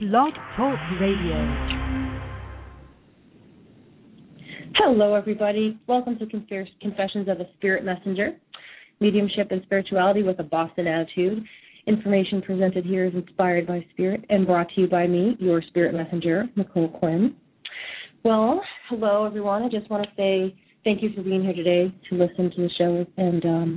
Blog Talk Radio. Hello, everybody. Welcome to Confessions of a Spirit Messenger, Mediumship and Spirituality with a Boston Attitude. Information presented here is inspired by Spirit and brought to you by me, your Spirit Messenger, Nicole Quinn. Well, hello, everyone. I just want to say thank you for being here today to listen to the show and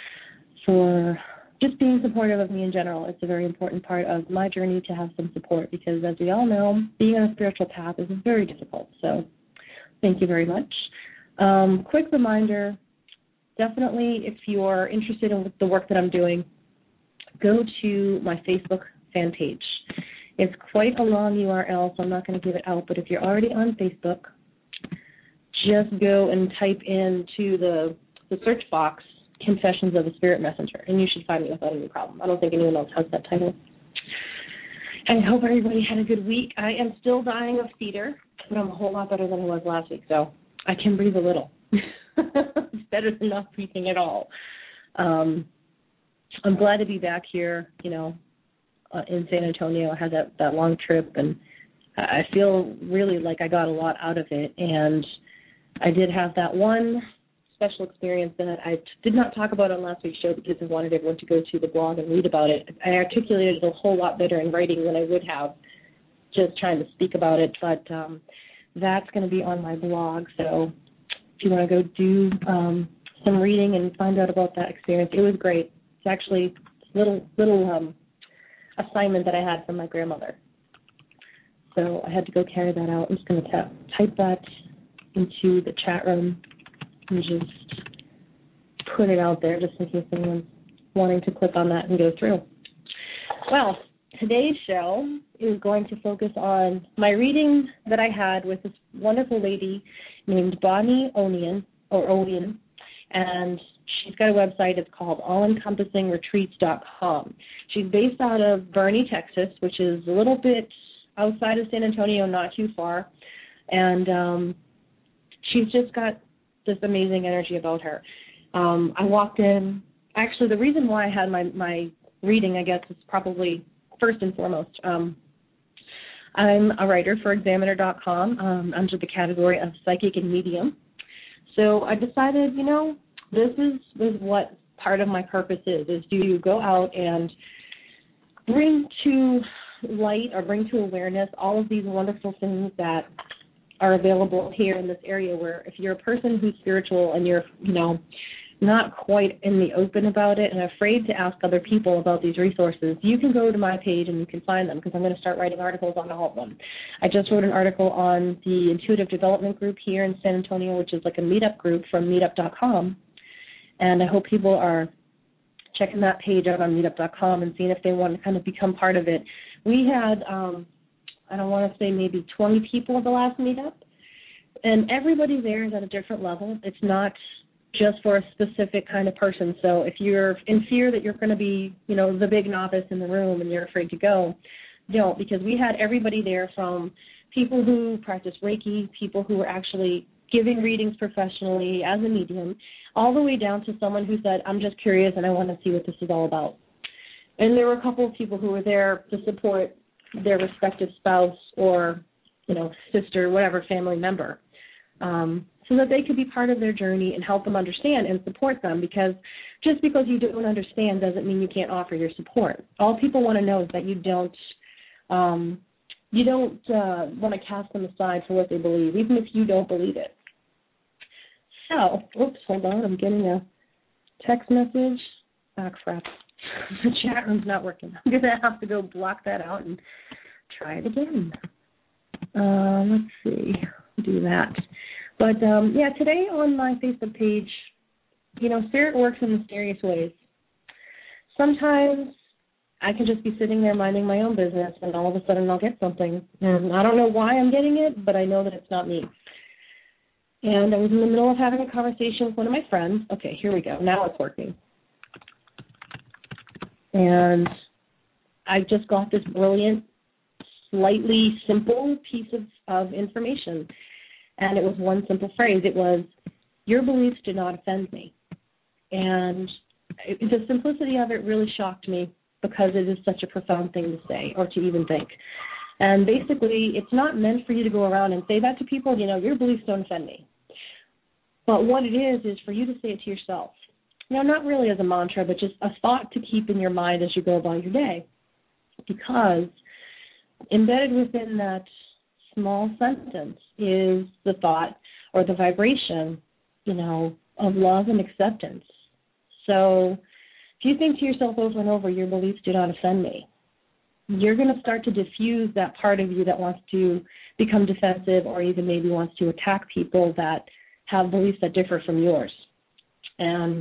for just being supportive of me in general. It's a very important part of my journey to have some support because, as we all know, being on a spiritual path is very difficult. So thank you very much. Quick reminder, definitely if you're interested in the work that I'm doing, go to my Facebook fan page. It's quite a long URL, so I'm not going to give it out, but if you're already on Facebook, just go and type into the search box, Confessions of a Spirit Messenger, and you should find me without any problem. I don't think anyone else has that title. I hope everybody had a good week. I am still dying of cedar, but I'm a whole lot better than I was last week, so I can breathe a little. It's better than not breathing at all. I'm glad to be back here, in San Antonio. I had that long trip, and I feel really like I got a lot out of it. And I did have that one special experience that I did not talk about on last week's show because I wanted everyone to go to the blog and read about it. I articulated it a whole lot better in writing than I would have just trying to speak about it, but that's going to be on my blog. So if you want to go do some reading and find out about that experience, it was great. It's actually a little assignment that I had from my grandmother. So I had to go carry that out. I'm just going to type that into the chat room and just put it out there just in case anyone's wanting to click on that and go through. Well, today's show is going to focus on my reading that I had with this wonderful lady named Bonnie Onion, and she's got a website. It's called allencompassingretreats.com. She's based out of Boerne, Texas, which is a little bit outside of San Antonio, not too far, and she's just got this amazing energy about her. I walked in. Actually, the reason why I had my reading, I guess, is probably first and foremost. I'm a writer for Examiner.com under the category of psychic and medium. So I decided, this is what part of my purpose is to go out and bring to light or bring to awareness all of these wonderful things that are available here in this area where if you're a person who's spiritual and you're, not quite in the open about it and afraid to ask other people about these resources, you can go to my page and you can find them because I'm going to start writing articles on all of them. I just wrote an article on the Intuitive Development Group here in San Antonio, which is like a meetup group from meetup.com, and I hope people are checking that page out on meetup.com and seeing if they want to kind of become part of it. We had, I don't want to say maybe 20 people at the last meetup, and everybody there is at a different level. It's not just for a specific kind of person. So if you're in fear that you're going to be, the big novice in the room and you're afraid to go, don't, because we had everybody there from people who practice Reiki, people who are actually giving readings professionally as a medium, all the way down to someone who said, I'm just curious and I want to see what this is all about. And there were a couple of people who were there to support their respective spouse or, sister, whatever family member, so that they could be part of their journey and help them understand and support them, because just because you don't understand doesn't mean you can't offer your support. All people want to know is that you don't want to cast them aside for what they believe, even if you don't believe it. So, oops, hold on, I'm getting a text message. Ah, crap. The chat room's not working. I'm going to have to go block that out and try it again. Let's see. Do that. But, today on my Facebook page, Spirit works in mysterious ways. Sometimes I can just be sitting there minding my own business, and all of a sudden I'll get something. And I don't know why I'm getting it, but I know that it's not me. And I was in the middle of having a conversation with one of my friends. Okay, here we go. Now it's working. And I just got this brilliant, slightly simple piece of information. And it was one simple phrase. It was, your beliefs do not offend me. And the simplicity of it really shocked me because it is such a profound thing to say or to even think. And basically, it's not meant for you to go around and say that to people, your beliefs don't offend me. But what it is for you to say it to yourself. Not really as a mantra, but just a thought to keep in your mind as you go about your day. Because embedded within that small sentence is the thought or the vibration, of love and acceptance. So if you think to yourself over and over, your beliefs do not offend me, you're going to start to diffuse that part of you that wants to become defensive or even maybe wants to attack people that have beliefs that differ from yours. And,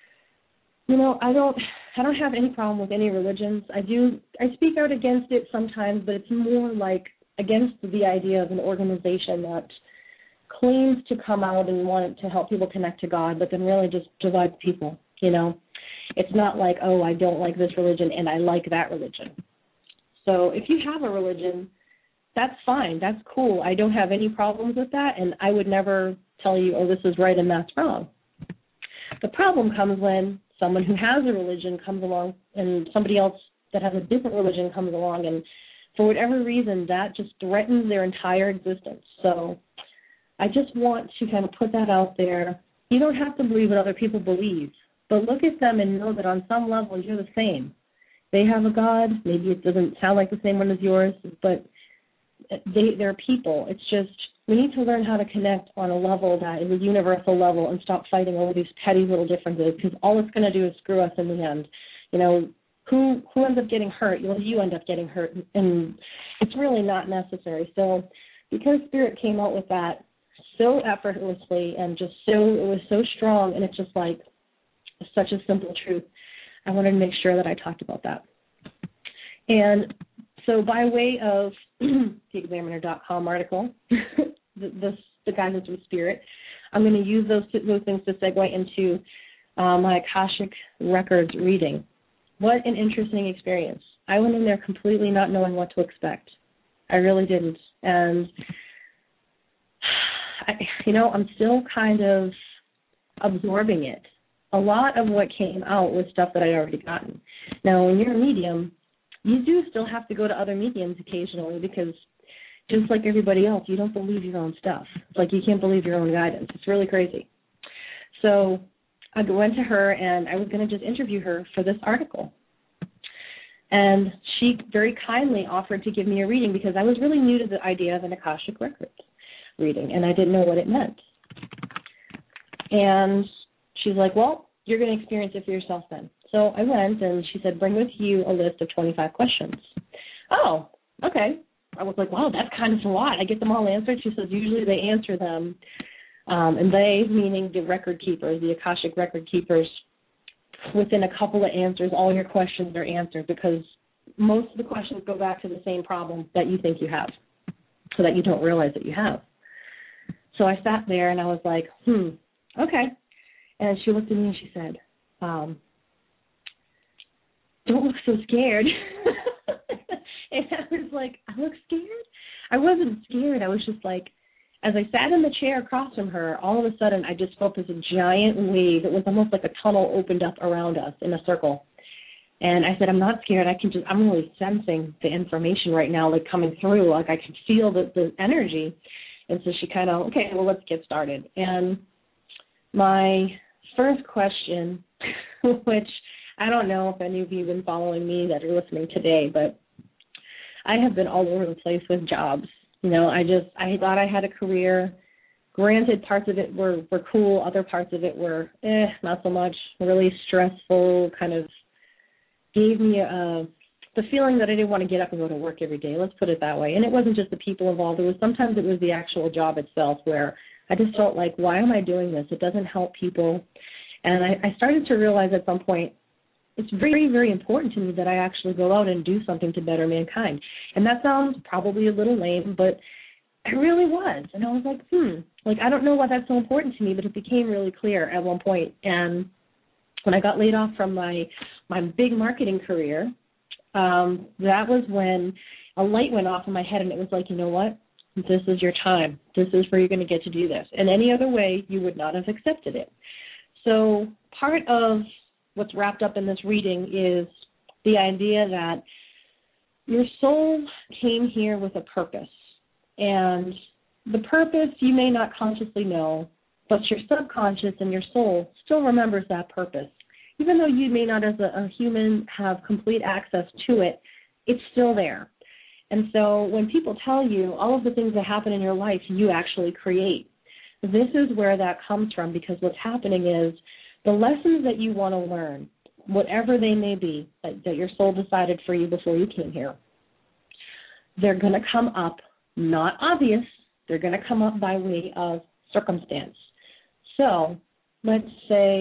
I don't have any problem with any religions. I speak out against it sometimes, but it's more like against the idea of an organization that claims to come out and want to help people connect to God, but then really just divides people, It's not like, oh, I don't like this religion and I like that religion. So if you have a religion, that's fine. That's cool. I don't have any problems with that, and I would never tell you, oh, this is right and that's wrong. The problem comes when someone who has a religion comes along and somebody else that has a different religion comes along, and for whatever reason, that just threatens their entire existence. So I just want to kind of put that out there. You don't have to believe what other people believe, but look at them and know that on some level you're the same. They have a God. Maybe it doesn't sound like the same one as yours, but they're people. It's just we need to learn how to connect on a level that is a universal level and stop fighting over these petty little differences, because all it's going to do is screw us in the end. Who ends up getting hurt? Well, you end up getting hurt, and it's really not necessary. So because Spirit came out with that so effortlessly and it was so strong, and it's just like such a simple truth, I wanted to make sure that I talked about that. And so by way of theexaminer.com article, the guidance with Spirit, I'm going to use those things to segue into my Akashic Records reading. What an interesting experience. I went in there completely not knowing what to expect. I really didn't. And, I'm still kind of absorbing it. A lot of what came out was stuff that I'd already gotten. Now, when you're a medium, you do still have to go to other mediums occasionally, because just like everybody else, you don't believe your own stuff. It's like you can't believe your own guidance. It's really crazy. So I went to her, and I was going to just interview her for this article. And she very kindly offered to give me a reading, because I was really new to the idea of an Akashic Records reading, and I didn't know what it meant. And she's like, well, you're going to experience it for yourself then. So I went, and she said, bring with you a list of 25 questions. Oh, okay. I was like, wow, that's kind of a lot. I get them all answered. She says usually they answer them, and they, meaning the record keepers, the Akashic record keepers, within a couple of answers, all your questions are answered, because most of the questions go back to the same problem that you think you have, so that you don't realize that you have. So I sat there, and I was like, okay. And she looked at me, and she said, don't look so scared. And I was like, I look scared? I wasn't scared. I was just like, as I sat in the chair across from her, all of a sudden I just felt this giant wave. It was almost like a tunnel opened up around us in a circle. And I said, I'm not scared. I'm really sensing the information right now, like coming through. Like I can feel the energy. And so she kind of, okay, well, let's get started. And my first question, which I don't know if any of you have been following me that are listening today, but I have been all over the place with jobs. I thought I had a career. Granted, parts of it were cool. Other parts of it were, not so much. Really stressful, kind of gave me the feeling that I didn't want to get up and go to work every day. Let's put it that way. And it wasn't just the people involved. Sometimes it was the actual job itself, where I just felt like, why am I doing this? It doesn't help people. And I started to realize at some point, it's very, very important to me that I actually go out and do something to better mankind. And that sounds probably a little lame, but it really was. And I was like, I don't know why that's so important to me, but it became really clear at one point. And when I got laid off from my big marketing career, that was when a light went off in my head, and it was like, you know what? This is your time. This is where you're going to get to do this. And any other way, you would not have accepted it. So part of what's wrapped up in this reading is the idea that your soul came here with a purpose. And the purpose you may not consciously know, but your subconscious and your soul still remembers that purpose. Even though you may not as a human have complete access to it, it's still there. And so when people tell you all of the things that happen in your life, you actually create. This is where that comes from, because what's happening is the lessons that you want to learn, whatever they may be, that your soul decided for you before you came here, they're going to come up, not obvious, they're going to come up by way of circumstance. So let's say,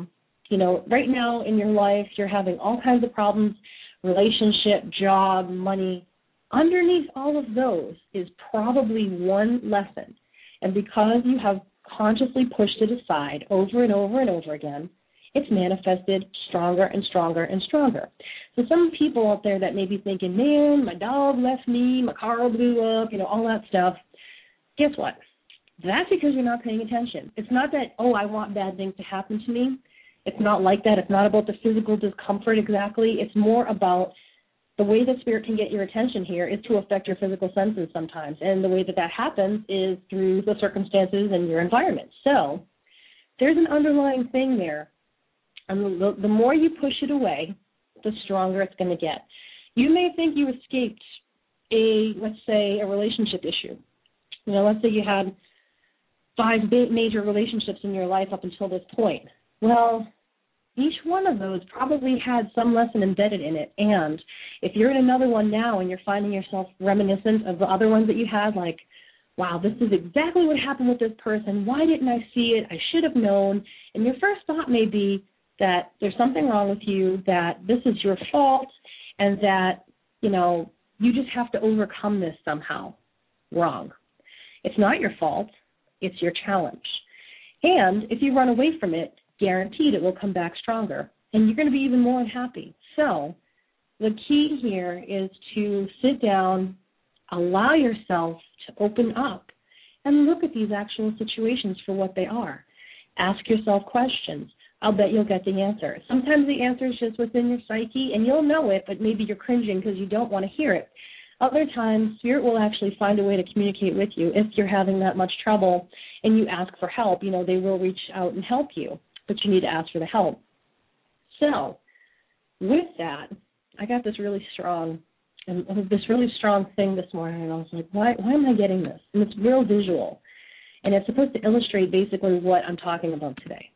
right now in your life, you're having all kinds of problems, relationship, job, money. Underneath all of those is probably one lesson. And because you have consciously pushed it aside over and over and over again, it's manifested stronger and stronger and stronger. So some people out there that may be thinking, man, my dog left me, my car blew up, all that stuff. Guess what? That's because you're not paying attention. It's not that, I want bad things to happen to me. It's not like that. It's not about the physical discomfort exactly. It's more about the way that spirit can get your attention here is to affect your physical senses sometimes. And the way that happens is through the circumstances and your environment. So there's an underlying thing there. And the more you push it away, the stronger it's going to get. You may think you escaped let's say, a relationship issue. Let's say you had 5 major relationships in your life up until this point. Well, each one of those probably had some lesson embedded in it. And if you're in another one now and you're finding yourself reminiscent of the other ones that you had, like, wow, this is exactly what happened with this person. Why didn't I see it? I should have known. And your first thought may be that there's something wrong with you, that this is your fault, and that, you just have to overcome this somehow. Wrong. It's not your fault. It's your challenge. And if you run away from it, guaranteed it will come back stronger, and you're going to be even more unhappy. So the key here is to sit down, allow yourself to open up, and look at these actual situations for what they are. Ask yourself questions. I'll bet you'll get the answer. Sometimes the answer is just within your psyche, and you'll know it, but maybe you're cringing because you don't want to hear it. Other times, Spirit will actually find a way to communicate with you. If you're having that much trouble and you ask for help, they will reach out and help you, but you need to ask for the help. So with that, I got this really strong thing this morning, and I was like, why am I getting this? And it's real visual, and it's supposed to illustrate basically what I'm talking about today.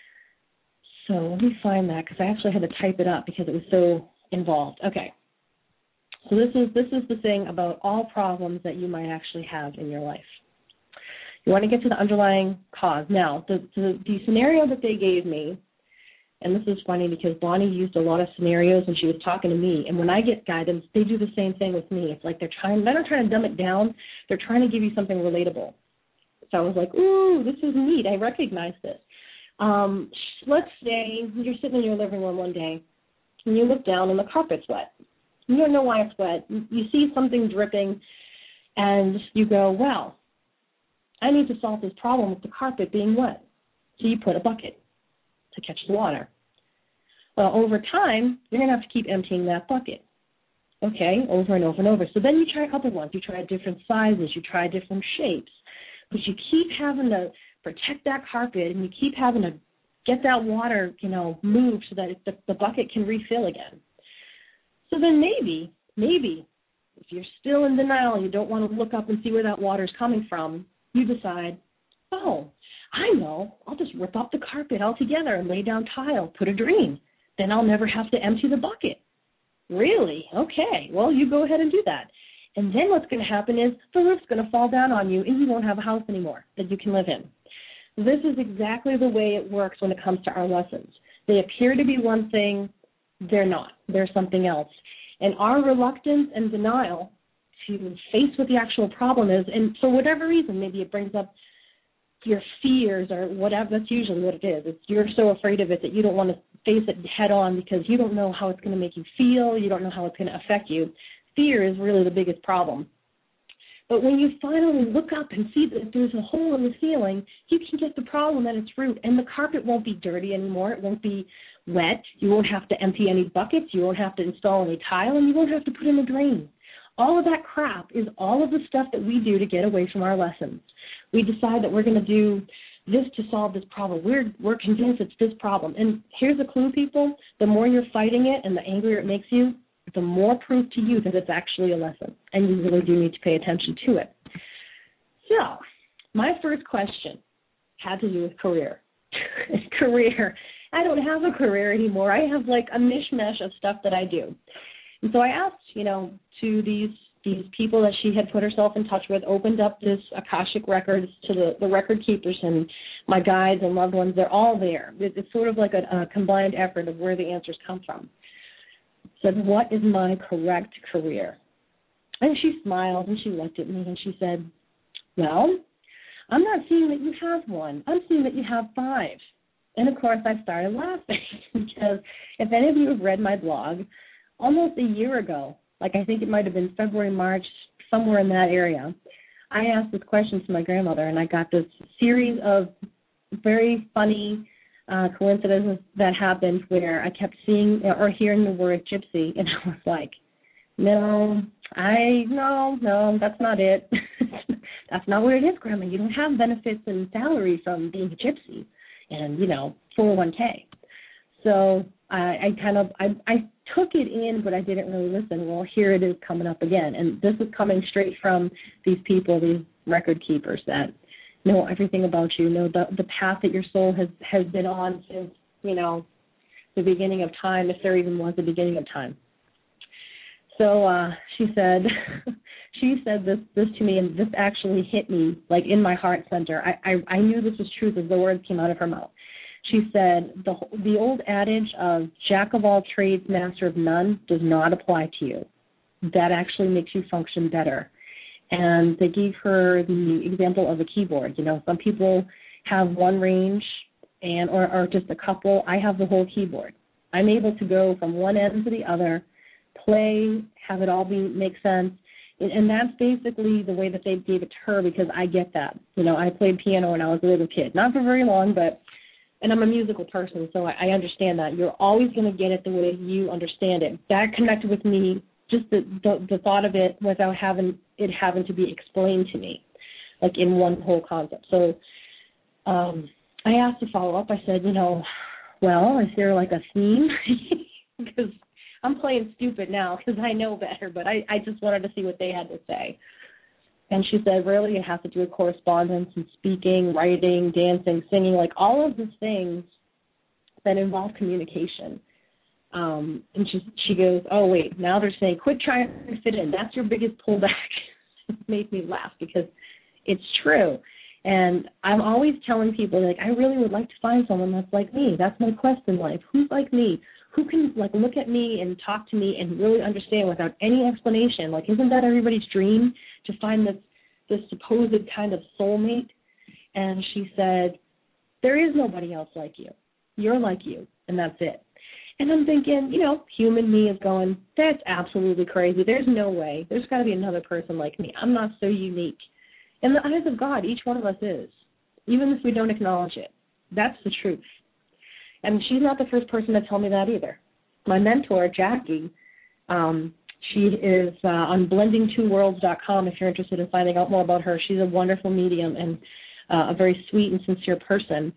So let me find that, because I actually had to type it up because it was so involved. Okay. So this is the thing about all problems that you might actually have in your life. You want to get to the underlying cause. Now, the scenario that they gave me, and this is funny because Bonnie used a lot of scenarios when she was talking to me, and when I get guidance, they do the same thing with me. It's like they're not trying to dumb it down. They're trying to give you something relatable. So I was like, ooh, this is neat. I recognize this. Let's say you're sitting in your living room one day, and you look down and the carpet's wet. You don't know why it's wet. You see something dripping, and you go, well, I need to solve this problem with the carpet being wet. So you put a bucket to catch the water. Well, over time, you're going to have to keep emptying that bucket, okay, over and over and over. So then you try other ones. You try different sizes. You try different shapes. But you keep having to protect that carpet, and you keep having to get that water, moved so that the bucket can refill again. So then maybe, if you're still in denial and you don't want to look up and see where that water's coming from, you decide, I know, I'll just rip up the carpet altogether and lay down tile, put a drain. Then I'll never have to empty the bucket. Really? Okay, well, you go ahead and do that. And then what's going to happen is the roof's going to fall down on you and you won't have a house anymore that you can live in. This is exactly the way it works when it comes to our lessons. They appear to be one thing, they're not. They're something else. And our reluctance and denial to face what the actual problem is, and for whatever reason, maybe it brings up your fears or whatever, that's usually what it is. It's you're so afraid of it that you don't want to face it head on because you don't know how it's going to make you feel, you don't know how it's going to affect you. Fear is really the biggest problem. But when you finally look up and see that there's a hole in the ceiling, you can get the problem at its root, and the carpet won't be dirty anymore. It won't be wet. You won't have to empty any buckets. You won't have to install any tile, and you won't have to put in a drain. All of that crap is all of the stuff that we do to get away from our lessons. We decide that we're going to do this to solve this problem. We're convinced it's this problem. And here's the clue, people. The more you're fighting it and the angrier it makes you, the more proof to you that it's actually a lesson, and you really do need to pay attention to it. So my first question had to do with career. Career. I don't have a career anymore. I have like a mishmash of stuff that I do. And so I asked, to these people that she had put herself in touch with, opened up this Akashic records to the record keepers and my guides and loved ones. They're all there. It's sort of like a combined effort of where the answers come from. Said, what is my correct career? And she smiled and she looked at me and she said, well, I'm not seeing that you have one. I'm seeing that you have 5. And, of course, I started laughing because if any of you have read my blog, almost a year ago, like I think it might have been February, March, somewhere in that area, I asked this question to my grandmother, and I got this series of very funny coincidences that happened where I kept seeing or hearing the word gypsy, and I was like, no, that's not it. That's not what it is, Grandma. You don't have benefits and salary from being a gypsy and, 401k. So I took it in, but I didn't really listen. Well, here it is coming up again. And this is coming straight from these people, these record keepers that know everything about you, know the path that your soul has been on since, the beginning of time, if there even was a beginning of time. So she said this to me, and this actually hit me, like, in my heart center. I knew this was truth as the words came out of her mouth. She said, the old adage of jack of all trades, master of none does not apply to you. That actually makes you function better. And they gave her the example of a keyboard. Some people have one range or just a couple. I have the whole keyboard. I'm able to go from one end to the other, play, have it all make sense. And that's basically the way that they gave it to her, because I get that. I played piano when I was a little kid. Not for very long, and I'm a musical person, so I understand that. You're always going to get it the way you understand it. That connected with me, just the thought of it without having to be explained to me, like in one whole concept. So I asked to follow up. I said, well, is there like a theme? Because I'm playing stupid now because I know better, but I just wanted to see what they had to say. And she said, really, it has to do with correspondence and speaking, writing, dancing, singing, like all of the things that involve communication. And she goes, oh, wait, now they're saying, quit trying to fit in. That's your biggest pullback. It made me laugh because it's true. And I'm always telling people, like, I really would like to find someone that's like me. That's my quest in life. Who's like me? Who can, like, look at me and talk to me and really understand without any explanation? Like, isn't that everybody's dream, to find this supposed kind of soulmate? And she said, there is nobody else like you. You're like you, and that's it. And I'm thinking, human me is going, that's absolutely crazy. There's no way. There's got to be another person like me. I'm not so unique. In the eyes of God, each one of us is, even if we don't acknowledge it. That's the truth. And she's not the first person to tell me that either. My mentor, Jackie, she is on blending2worlds.com if you're interested in finding out more about her. She's a wonderful medium and a very sweet and sincere person,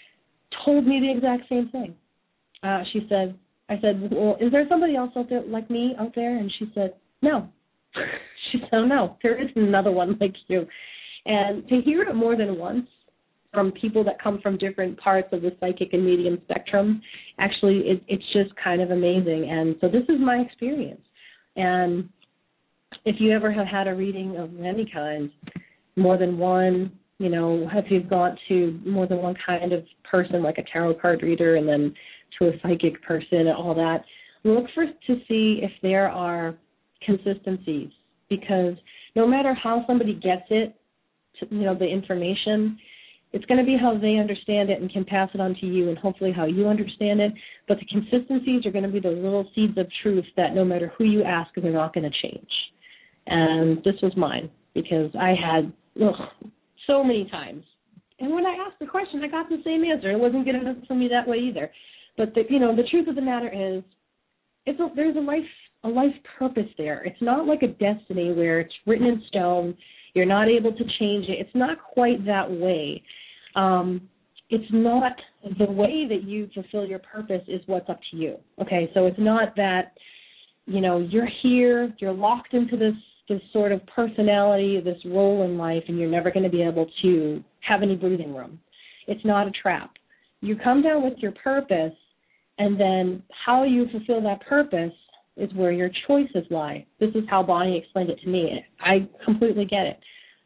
told me the exact same thing. I said, well, is there somebody else out there like me out there? And she said, no. She said, no, there isn't another one like you. And to hear it more than once from people that come from different parts of the psychic and medium spectrum, actually it's just kind of amazing. And so this is my experience. And if you ever have had a reading of any kind, more than one, if you've gone to more than one kind of person, like a tarot card reader, and then to a psychic person and all that, look to see if there are consistencies, because no matter how somebody gets it, the information, it's going to be how they understand it and can pass it on to you, and hopefully how you understand it. But the consistencies are going to be those little seeds of truth that no matter who you ask, they're not going to change. And this was mine, because I had so many times. And when I asked the question, I got the same answer. It wasn't good enough for me that way either. But the truth of the matter is, there's a life purpose there. It's not like a destiny where it's written in stone. You're not able to change it. It's not quite that way. It's not the way that you fulfill your purpose is what's up to you. Okay, so it's not that, you're here, you're locked into this sort of personality, this role in life, and you're never going to be able to have any breathing room. It's not a trap. You come down with your purpose, and then how you fulfill that purpose is where your choices lie. This is how Bonnie explained it to me. I completely get it.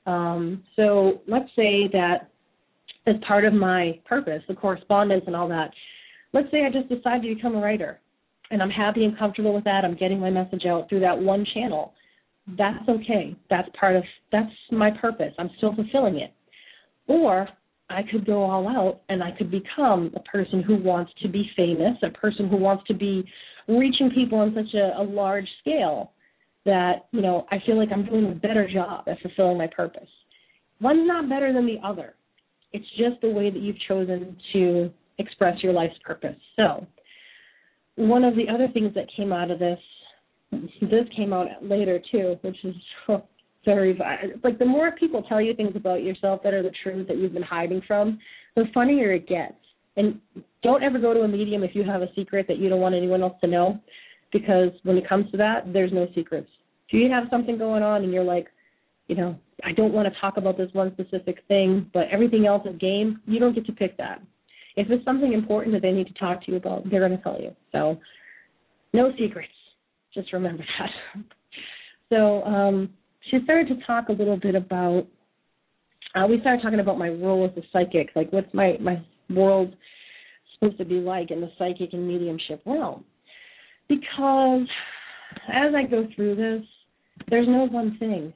So let's say that as part of my purpose, the correspondence and all that, let's say I just decide to become a writer, and I'm happy and comfortable with that. I'm getting my message out through that one channel. That's okay. That's my purpose. I'm still fulfilling it. Or I could go all out and I could become a person who wants to be famous, a person who wants to be reaching people on such a large scale that, I feel like I'm doing a better job at fulfilling my purpose. One's not better than the other. It's just the way that you've chosen to express your life's purpose. So one of the other things that came out of this came out later too, which is very, like, the more people tell you things about yourself that are the truth that you've been hiding from, the funnier it gets. And don't ever go to a medium if you have a secret that you don't want anyone else to know, because when it comes to that, there's no secrets. If you have something going on and you're like, I don't want to talk about this one specific thing, but everything else is game, you don't get to pick that. If it's something important that they need to talk to you about, they're going to tell you. So no secrets. Just remember that. So she started to talk a little bit about, we started talking about my role as a psychic, like what's my world supposed to be like in the psychic and mediumship realm. Because as I go through this, there's no one thing.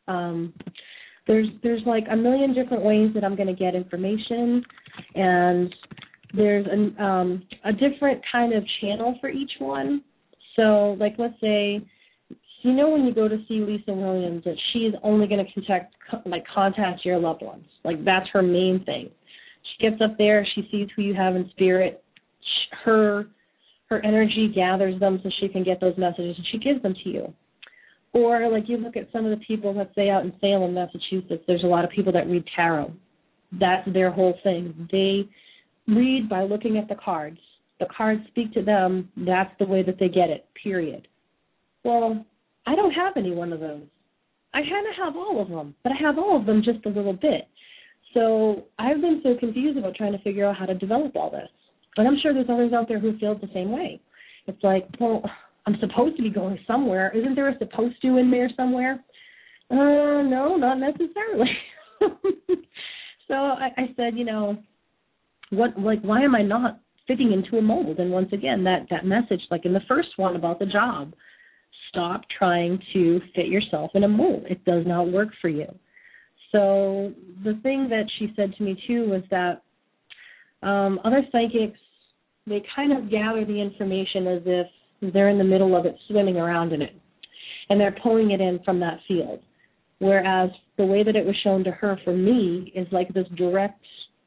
There's like a million different ways that I'm going to get information, and there's a different kind of channel for each one. So, like, let's say, when you go to see Lisa Williams, that she's only going to contact your loved ones. Like, that's her main thing. She gets up there, she sees who you have in spirit. Her energy gathers them so she can get those messages, and she gives them to you. Or, like, you look at some of the people, let's say out in Salem, Massachusetts, there's a lot of people that read tarot. That's their whole thing. They read by looking at the cards. The cards speak to them. That's the way that they get it, period. Well, I don't have any one of those. I kind of have all of them, but I have all of them just a little bit. So I've been so confused about trying to figure out how to develop all this. But I'm sure there's others out there who feel the same way. It's like, well, I'm supposed to be going somewhere. Isn't there a supposed to in there somewhere? No, not necessarily. So I said, why am I not fitting into a mold? And once again, that message, like in the first one about the job, stop trying to fit yourself in a mold. It does not work for you. So the thing that she said to me, too, was that other psychics, they kind of gather the information as if they're in the middle of it, swimming around in it, and they're pulling it in from that field. Whereas the way that it was shown to her for me is like this direct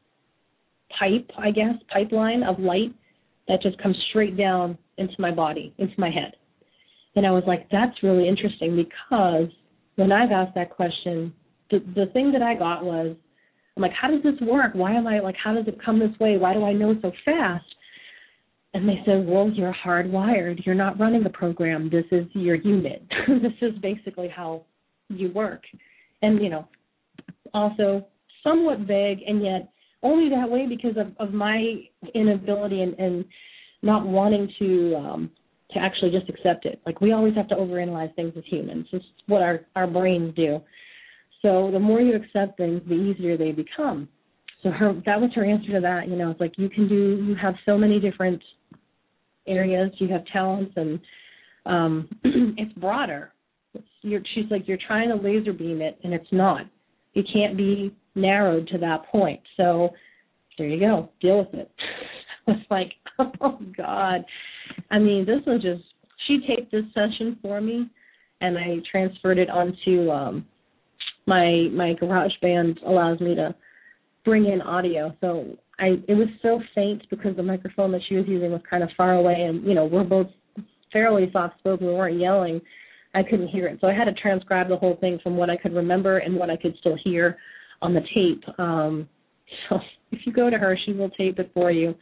pipeline of light that just comes straight down into my body, into my head. And I was like, that's really interesting, because when I've asked that question, the thing that I got was, I'm like, how does this work? Why am I, like, how does it come this way? Why do I know so fast? And they said, well, you're hardwired. You're not running the program. This is your unit. This is basically how you work. And, also somewhat vague, and yet only that way because of my inability and not wanting to actually just accept it. Like, we always have to overanalyze things as humans. It's what our brains do. So the more you accept things, the easier they become. So that was her answer to that. It's like you have so many different areas, you have talents, and it's broader. She's like, you're trying to laser beam it, and it's not. It can't be narrowed to that point. So there you go. Deal with it. I was like, oh, God. I mean, this was just, she taped this session for me, and I transferred it onto my GarageBand allows me to bring in audio. So it was so faint because the microphone that she was using was kind of far away, and, we're both fairly soft-spoken. We weren't yelling. I couldn't hear it. So I had to transcribe the whole thing from what I could remember and what I could still hear on the tape. So if you go to her, she will tape it for you.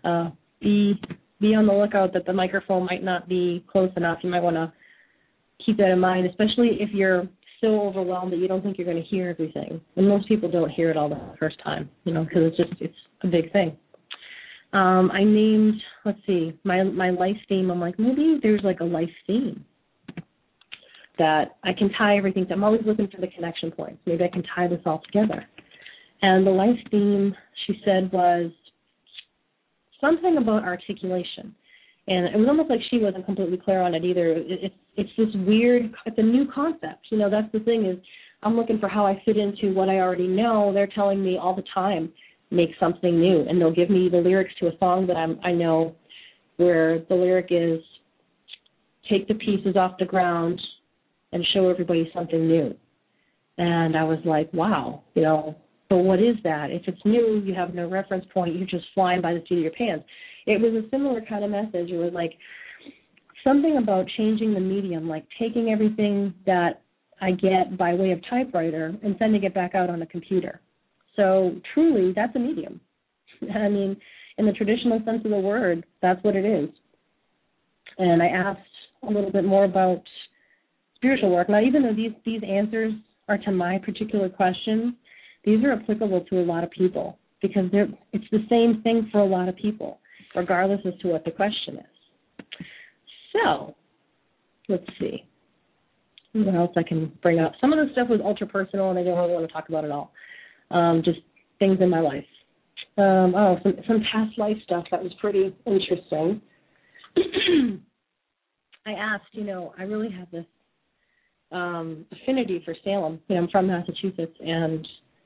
Be on the lookout that the microphone might not be close enough. You might want to keep that in mind, especially if you're so overwhelmed that you don't think you're going to hear everything. And most people don't hear it all the first time, because it's a big thing. I named, my life theme. I'm like, maybe there's like a life theme that I can tie everything to. I'm always looking for the connection points. Maybe I can tie this all together. And the life theme, she said, was something about articulation. And it was almost like she wasn't completely clear on it either. It's this weird, it's a new concept. That's the thing is I'm looking for how I fit into what I already know. They're telling me all the time, make something new. And they'll give me the lyrics to a song that I know where the lyric is, take the pieces off the ground and show everybody something new. And I was like, wow, but what is that? If it's new, you have no reference point. You're just flying by the seat of your pants. It was a similar kind of message. It was like something about changing the medium, like taking everything that I get by way of typewriter and sending it back out on a computer. So truly, that's a medium. I mean, in the traditional sense of the word, that's what it is. And I asked a little bit more about spiritual work. Now, even though these answers are to my particular questions, these are applicable to a lot of people because it's the same thing for a lot of people, regardless as to what the question is. So, let's see. What else I can bring up? Some of the stuff was ultra personal, and I don't really want to talk about it all. Just things in my life. Some past life stuff that was pretty interesting. I asked, I really have this affinity for Salem. I'm from Massachusetts, and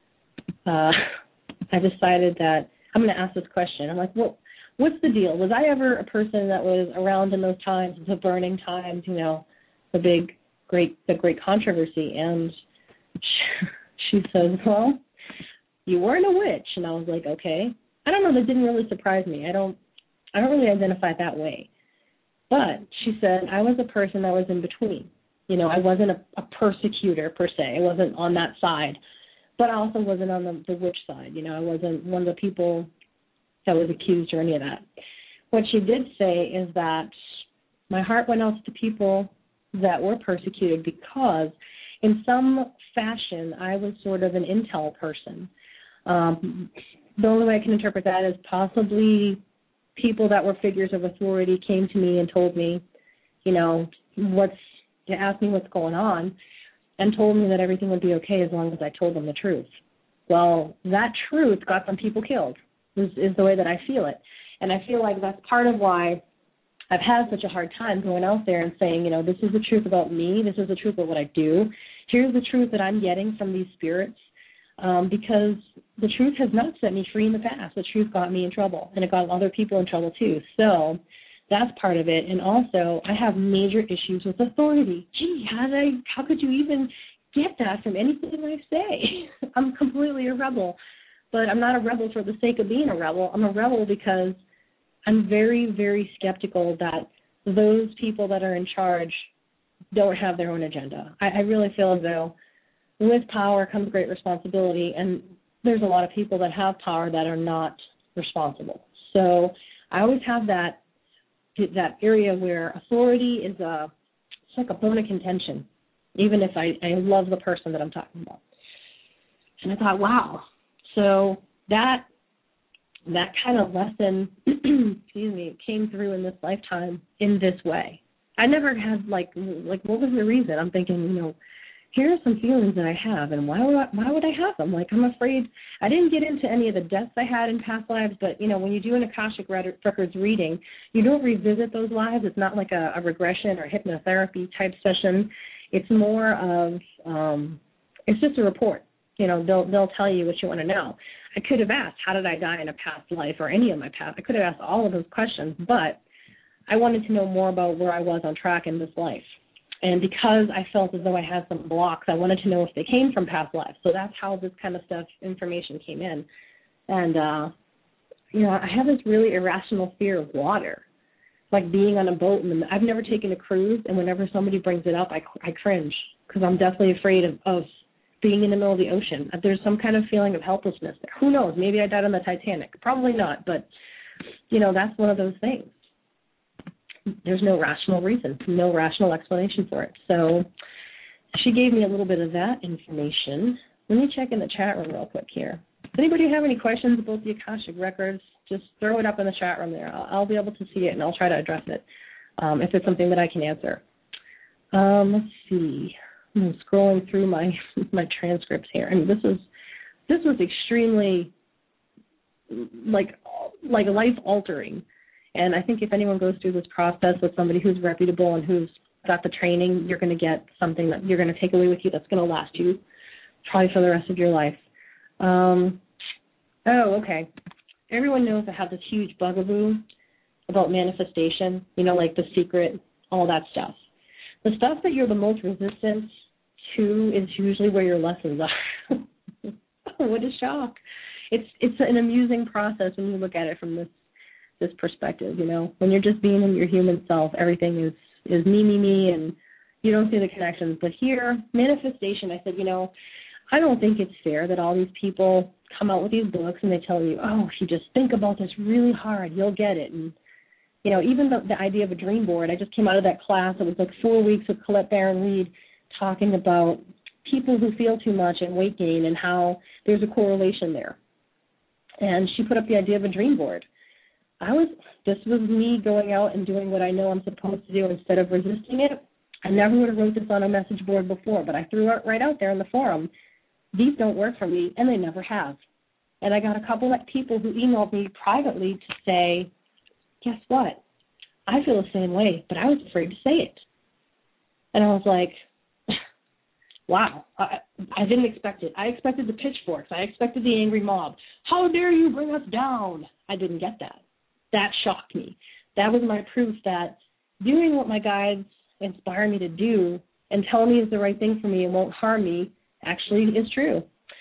I decided that I'm going to ask this question. I'm like, well, what's the deal? Was I ever a person that was around in those times, the burning times, the great controversy? And she says, well, you weren't a witch. And I was like, okay. I don't know, that didn't really surprise me. I don't really identify it that way. But she said, I was a person that was in between. I wasn't a persecutor per se. I wasn't on that side. But I also wasn't on the witch side. I wasn't one of the people that was accused or any of that. What she did say is that my heart went out to people that were persecuted because in some fashion I was sort of an intel person. The only way I can interpret that is possibly people that were figures of authority came to me and told me, asked me what's going on, and told me that everything would be okay as long as I told them the truth. Well, that truth got some people killed, is the way that I feel it. And I feel like that's part of why I've had such a hard time going out there and saying, this is the truth about me, this is the truth of what I do, here's the truth that I'm getting from these spirits, because the truth has not set me free in the past. The truth got me in trouble, and it got other people in trouble too. So that's part of it. And also, I have major issues with authority. Gee, how could you even get that from anything I say? I'm completely a rebel. But I'm not a rebel for the sake of being a rebel. I'm a rebel because I'm very, very skeptical that those people that are in charge don't have their own agenda. I really feel as though with power comes great responsibility, and there's a lot of people that have power that are not responsible. So I always have that area where authority is it's like a bone of contention, even if I love the person that I'm talking about. And I thought, wow. So that kind of lesson, came through in this lifetime in this way. I never had like what was the reason? I'm thinking, here are some feelings that I have, and why would I have them? Like, I'm afraid. I didn't get into any of the deaths I had in past lives, but, when you do an Akashic Records reading, you don't revisit those lives. It's not like a regression or hypnotherapy type session. It's more of, it's just a report. They'll tell you what you want to know. I could have asked, how did I die in a past life or any of my past? I could have asked all of those questions, but I wanted to know more about where I was on track in this life. And because I felt as though I had some blocks, I wanted to know if they came from past lives. So that's how this kind of information came in. And I have this really irrational fear of water, like being on a boat. And I've never taken a cruise, and whenever somebody brings it up, I cringe because I'm definitely afraid of being in the middle of the ocean. There's some kind of feeling of helplessness there. Who knows? Maybe I died on the Titanic. Probably not, but, that's one of those things. There's no rational reason, no rational explanation for it. So she gave me a little bit of that information. Let me check in the chat room real quick here. Does anybody have any questions about the Akashic Records? Just throw it up in the chat room there. I'll be able to see it, and I'll try to address it if it's something that I can answer. Let's see. I'm scrolling through my transcripts here. I mean, this was extremely like life altering. And I think if anyone goes through this process with somebody who's reputable and who's got the training, you're going to get something that you're going to take away with you that's going to last you probably for the rest of your life. Okay. Everyone knows I have this huge bugaboo about manifestation, like The Secret, all that stuff. The stuff that you're the most resistant to is usually where your lessons are. What a shock. It's an amusing process when you look at it from this perspective, When you're just being in your human self, everything is me, and you don't see the connections. But here, manifestation, I said, I don't think it's fair that all these people come out with these books and they tell you, oh, if you just think about this really hard, you'll get it. And, even the idea of a dream board, I just came out of that class. It was like 4 weeks with Colette Baron-Reed talking about people who feel too much and weight gain and how there's a correlation there. And she put up the idea of a dream board. This was me going out and doing what I know I'm supposed to do instead of resisting it. I never would have wrote this on a message board before, but I threw it right out there in the forum. These don't work for me, and they never have. And I got a couple of people who emailed me privately to say, guess what? I feel the same way, but I was afraid to say it. And I was like, wow, I didn't expect it. I expected the pitchforks. I expected the angry mob. How dare you bring us down? I didn't get that. That shocked me. That was my proof that doing what my guides inspire me to do and tell me is the right thing for me and won't harm me actually is true.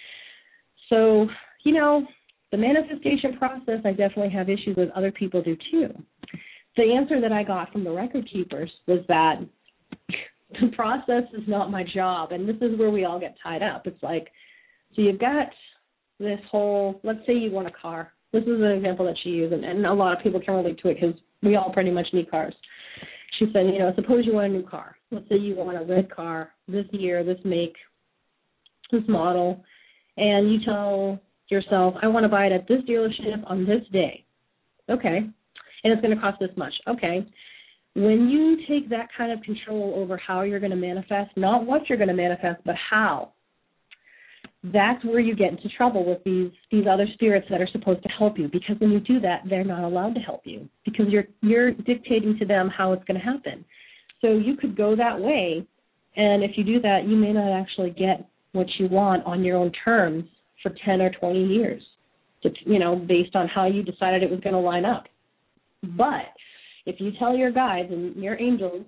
So, the manifestation process, I definitely have issues with. Other people do too. The answer that I got from the record keepers was that the process is not my job, and this is where we all get tied up. It's like, so you've got this whole, let's say you want a car. This is an example that she used, and a lot of people can relate to it because we all pretty much need cars. She said, suppose you want a new car. Let's say you want a red car, this year, this make, this model, and you tell yourself, I want to buy it at this dealership on this day. Okay. And it's going to cost this much. Okay. When you take that kind of control over how you're going to manifest, not what you're going to manifest, but how, that's where you get into trouble with these other spirits that are supposed to help you, because when you do that, they're not allowed to help you because you're dictating to them how it's going to happen. So you could go that way, and if you do that, you may not actually get what you want on your own terms for 10 or 20 years, based on how you decided it was going to line up. But if you tell your guides and your angels,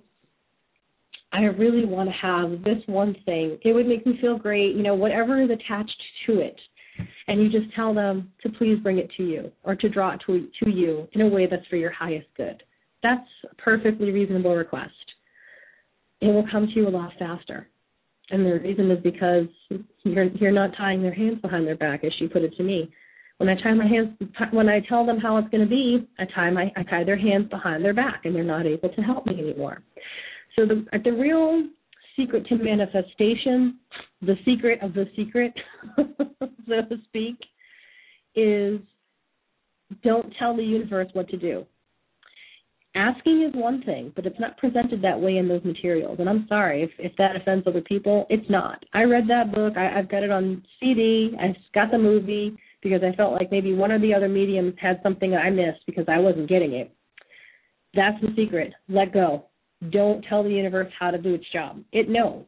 I really want to have this one thing, it would make me feel great, whatever is attached to it, and you just tell them to please bring it to you or to draw it to you in a way that's for your highest good. That's a perfectly reasonable request. It will come to you a lot faster. And the reason is because you're not tying their hands behind their back, as she put it to me. When I tell them how it's going to be, I tie their hands behind their back, and they're not able to help me anymore. So the real secret to manifestation, the secret of the secret, so to speak, is don't tell the universe what to do. Asking is one thing, but it's not presented that way in those materials. And I'm sorry if that offends other people. It's not. I read that book. I've got it on CD. I got the movie because I felt like maybe one of the other mediums had something that I missed because I wasn't getting it. That's the secret. Let go. Don't tell the universe how to do its job. It knows.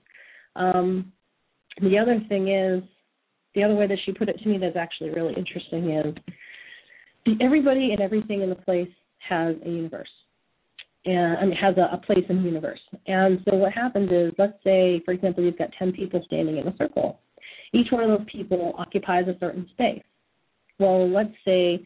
The other thing is, the other way that she put it to me that's actually really interesting is everybody and everything in the place has a universe. And has a place in the universe. And so what happens is, let's say, for example, you've got 10 people standing in a circle. Each one of those people occupies a certain space. Well, let's say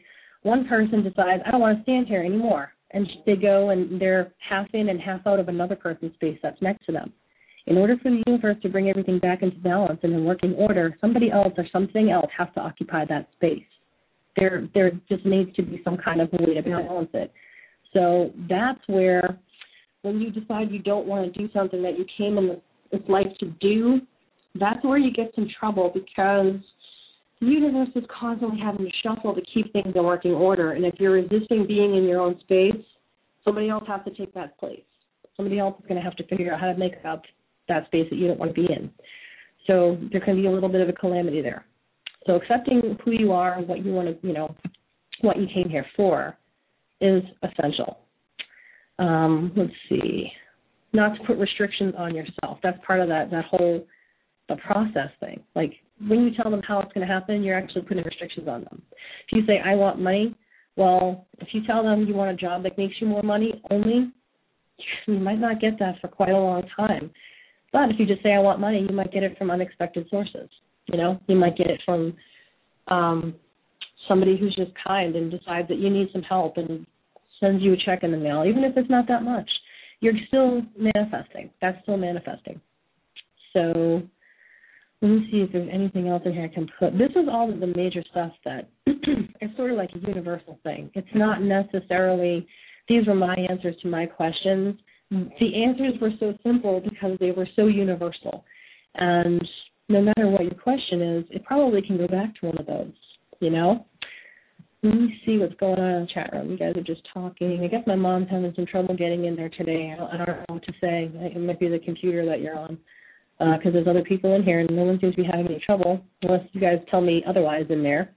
One person decides, I don't want to stand here anymore. And they go and they're half in and half out of another person's space that's next to them. In order for the universe to bring everything back into balance and in working order, somebody else or something else has to occupy that space. There just needs to be some kind of way to balance it. So that's where, when you decide you don't want to do something that you came in this life to do, that's where you get some trouble, because the universe is constantly having to shuffle to keep things in working order. And if you're resisting being in your own space, somebody else has to take that place. Somebody else is going to have to figure out how to make up that space that you don't want to be in. So there can be a little bit of a calamity there. So accepting who you are, what you want to, what you came here for, is essential. Let's see. Not to put restrictions on yourself. That's part of the process thing. Like, when you tell them how it's going to happen, you're actually putting restrictions on them. If you say, I want money, well, if you tell them you want a job that makes you more money only, you might not get that for quite a long time. But if you just say, I want money, you might get it from unexpected sources. You might get it from somebody who's just kind and decides that you need some help and sends you a check in the mail, even if it's not that much. You're still manifesting. That's still manifesting. So let me see if there's anything else in here I can put. This is all of the major stuff that is sort of like a universal thing. It's not necessarily, these were my answers to my questions. The answers were so simple because they were so universal. And no matter what your question is, it probably can go back to one of those, Let me see what's going on in the chat room. You guys are just talking. I guess my mom's having some trouble getting in there today. I don't know what to say. It might be the computer that you're on, because there's other people in here, and no one seems to be having any trouble, unless you guys tell me otherwise in there.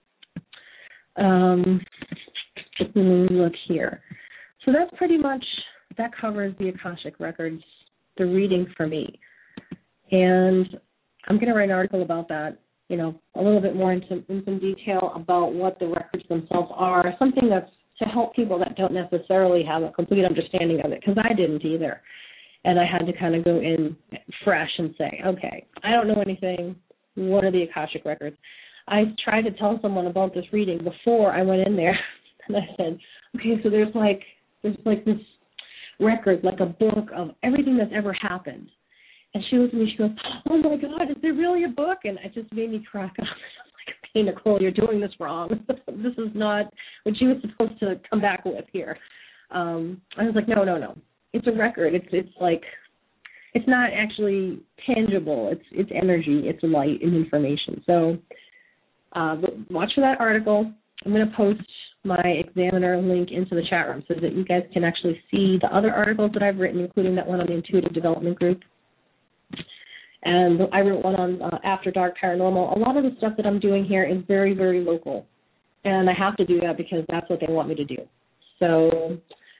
Let me look here. So that's pretty much, that covers the Akashic Records, the reading for me. And I'm going to write an article about that, a little bit more in some detail about what the records themselves are, something that's to help people that don't necessarily have a complete understanding of it, because I didn't either. And I had to kind of go in fresh and say, okay, I don't know anything. What are the Akashic Records? I tried to tell someone about this reading before I went in there, and I said, okay, so there's like this record, like a book of everything that's ever happened. And she looked at me, she goes, oh, my God, is there really a book? And it just made me crack up. I was like, okay, Nicole, you're doing this wrong. This is not what you were supposed to come back with here. I was like, no. It's a record. It's like, it's not actually tangible. It's energy. It's light and information. So watch for that article. I'm going to post my Examiner link into the chat room so that you guys can actually see the other articles that I've written, including that one on the Intuitive Development Group. And I wrote one on After Dark Paranormal. A lot of the stuff that I'm doing here is very, very local. And I have to do that because that's what they want me to do. So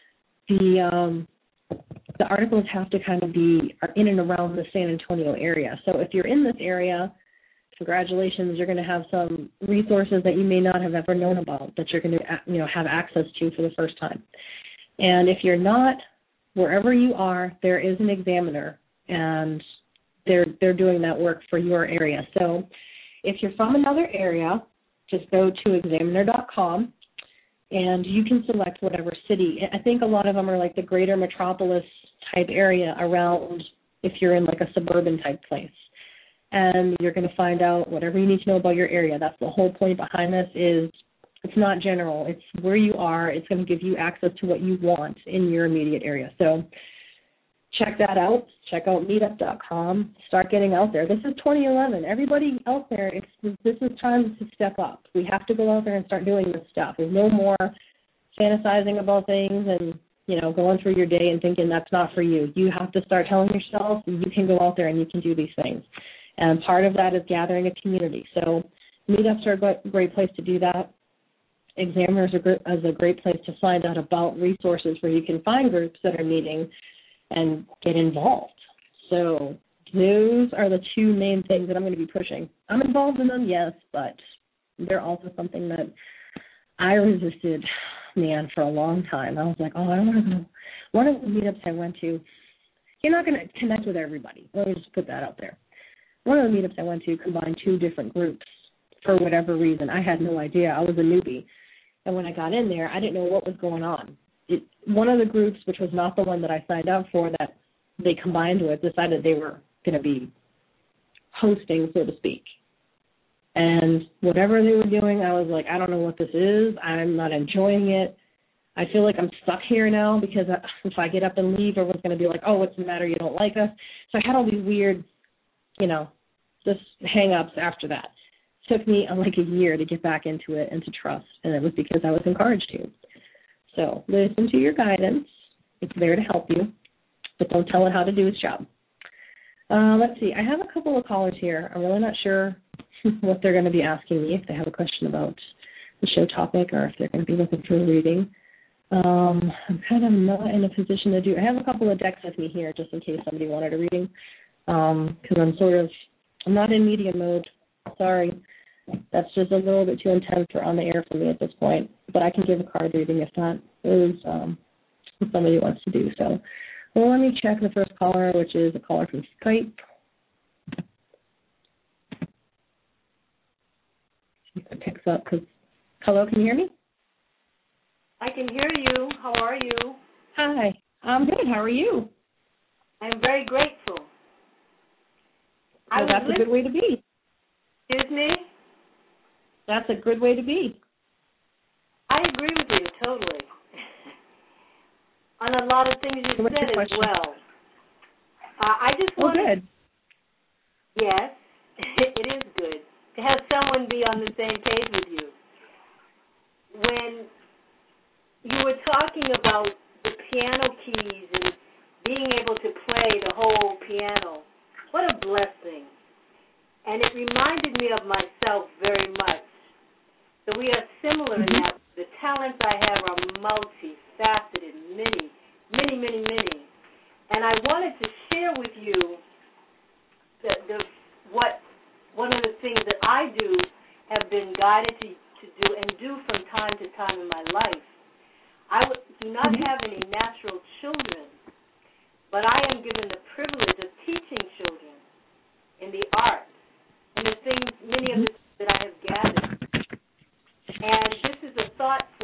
the articles have to kind of be in and around the San Antonio area. So if you're in this area, congratulations, you're going to have some resources that you may not have ever known about that you're going to have access to for the first time. And if you're not, wherever you are, there is an examiner, and they're doing that work for your area. So if you're from another area, just go to examiner.com, and you can select whatever city. I think a lot of them are like the greater metropolis type area around, if you're in like a suburban type place. And you're going to find out whatever you need to know about your area. That's the whole point behind this. Is it's not general. It's where you are. It's going to give you access to what you want in your immediate area. So check that out. Check out meetup.com. Start getting out there. This is 2011. Everybody out there, this is time to step up. We have to go out there and start doing this stuff. There's no more fantasizing about things and, going through your day and thinking that's not for you. You have to start telling yourself you can go out there and you can do these things. And part of that is gathering a community. So meetups are a great place to do that. Examiners is a great place to find out about resources where you can find groups that are meeting and get involved. So those are the two main things that I'm going to be pushing. I'm involved in them, yes, but they're also something that I resisted, for a long time. I was like, I don't want to go. One of the meetups I went to, you're not going to connect with everybody. Let me just put that out there. One of the meetups I went to combined two different groups for whatever reason. I had no idea. I was a newbie. And when I got in there, I didn't know what was going on. One of the groups, which was not the one that I signed up for, that they combined with, decided they were going to be hosting, so to speak. And whatever they were doing, I was like, I don't know what this is. I'm not enjoying it. I feel like I'm stuck here now because if I get up and leave, everyone's going to be like, oh, what's the matter? You don't like us? So I had all these weird, just hang-ups after that. It took me like a year to get back into it and to trust, and it was because I was encouraged to. So listen to your guidance. It's there to help you, but don't tell it how to do its job. Let's see. I have a couple of callers here. I'm really not sure what they're going to be asking me, if they have a question about the show topic or if they're going to be looking for a reading. I'm kind of not in a position to do. I have a couple of decks with me here just in case somebody wanted a reading, because I'm not in media mode. Sorry. That's just a little bit too intense or on the air for me at this point. But I can give a card reading if that is what somebody wants to do. So, well, let me check the first caller, which is a caller from Skype. See if it picks up. Hello, can you hear me? I can hear you. How are you? Hi. I'm good. How are you? I'm very grateful. Well, that's a good way to be. Excuse me? That's a good way to be. I agree with you totally. On a lot of things you said as well. I just want good. Yes, it is good to have someone be on the same page with you. When you were talking about the piano keys and being able to play the whole piano, what a blessing. And it reminded me of myself very much. So we are similar in that the talents I have are multifaceted, many. And I wanted to share with you what one of the things that I do have been guided to do and do from time to time in my life. I do not have any natural children, but I am given the privilege of teaching children in the arts and the things, many of the things that I have gathered. And this is a thought for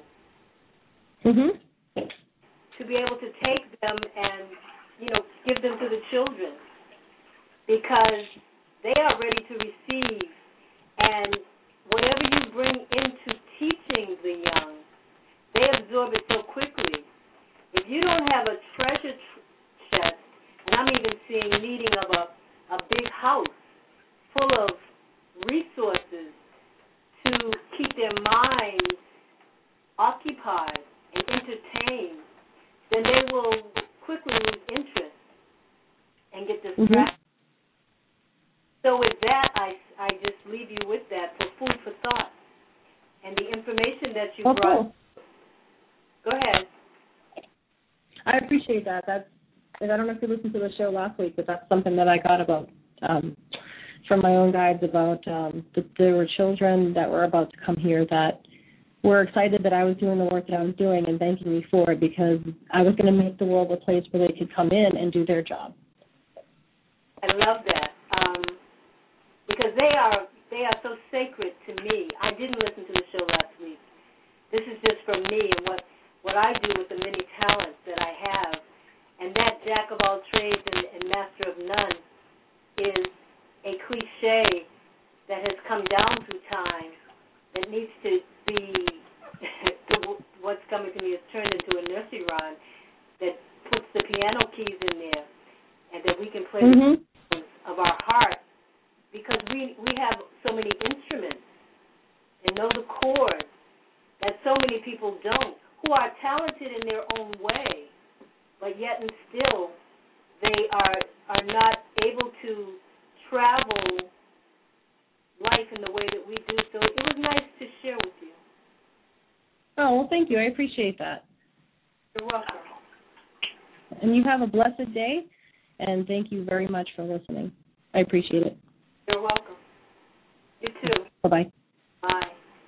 you to be able to take them and, give them to the children because they are ready to receive. And whatever you bring into teaching the young, they absorb it so quickly. If you don't have a treasure chest, and I'm even seeing needing of a big house full of resources to keep their minds occupied and entertained, then they will quickly lose interest and get distracted. So with that, I just leave you with that for food for thought. And the information that you brought. Cool. Go ahead. I appreciate that. I don't know if you listened to the show last week, but that's something that I got about from my own guides about that there were children that were about to come here that were excited that I was doing the work that I was doing and thanking me for it because I was going to make the world a place where they could come in and do their job. I love that because they are so sacred to me. I didn't listen to the show last week. This is just from me and what I do with the many talents that I have. And that jack of all trades and master of none is a cliche that has come down through time that needs to be, what's coming to me is turned into a nursery rhyme that puts the piano keys in there and that we can play the instruments of our heart because we have so many instruments and know the chords that so many people don't, who are talented in their own way, but yet and still they are not able to travel life in the way that we do. So it was nice to share with you. Oh, well, thank you. I appreciate that. You're welcome. And you have a blessed day, and thank you very much for listening. I appreciate it. You're welcome. You too. Bye-bye. Bye.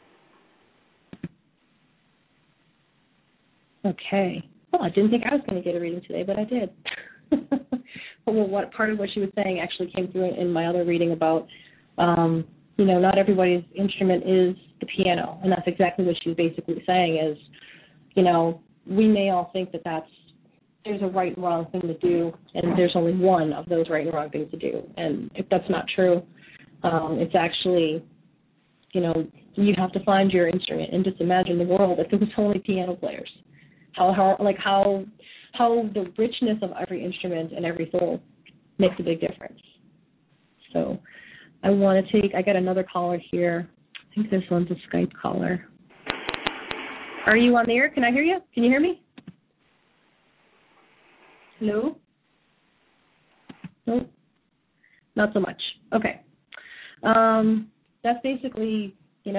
Okay. Well, I didn't think I was going to get a reading today, but I did. Well, what part of what she was saying actually came through in my other reading about, not everybody's instrument is the piano. And that's exactly what she's basically saying is, we may all think that there's a right and wrong thing to do, and there's only one of those right and wrong things to do. And if that's not true, it's actually, you have to find your instrument and just imagine the world if there was only piano players. How the richness of every instrument and every soul makes a big difference. So I got another caller here. I think this one's a Skype caller. Are you on the air? Can I hear you? Can you hear me? Hello? Nope. Not so much. Okay. That's basically,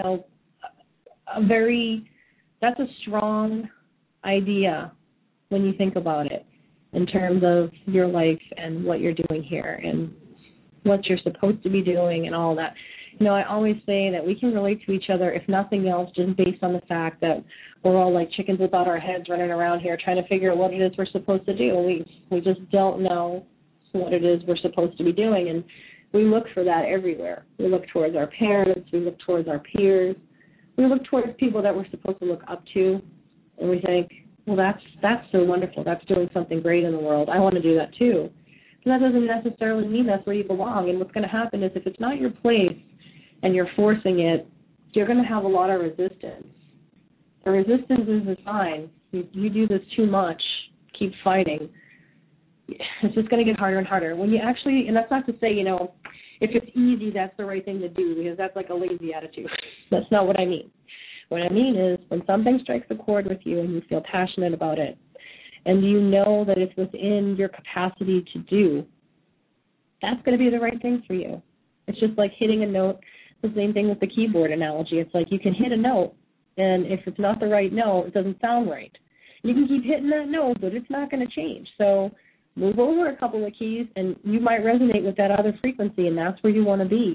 that's a strong idea when you think about it in terms of your life and what you're doing here and what you're supposed to be doing and all that. I always say that we can relate to each other, if nothing else, just based on the fact that we're all like chickens without our heads running around here trying to figure out what it is we're supposed to do. We just don't know what it is we're supposed to be doing, and we look for that everywhere. We look towards our parents. We look towards our peers. We look towards people that we're supposed to look up to, and we think, well, that's so wonderful. That's doing something great in the world. I want to do that too. But that doesn't necessarily mean that's where you belong, and what's going to happen is if it's not your place and you're forcing it, you're going to have a lot of resistance. The resistance is a sign. You do this too much, keep fighting, it's just going to get harder and harder. When you actually, and that's not to say, if it's easy, that's the right thing to do, because that's like a lazy attitude. That's not what I mean. What I mean is when something strikes a chord with you and you feel passionate about it, and you know that it's within your capacity to do, that's going to be the right thing for you. It's just like hitting a note. The same thing with the keyboard analogy. It's like you can hit a note, and if it's not the right note, it doesn't sound right. You can keep hitting that note, but it's not going to change. So move over a couple of keys, and you might resonate with that other frequency, and that's where you want to be.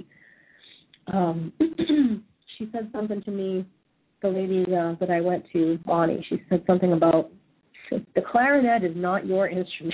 She said something to me, the lady that I went to, Bonnie. She said something about the clarinet is not your instrument.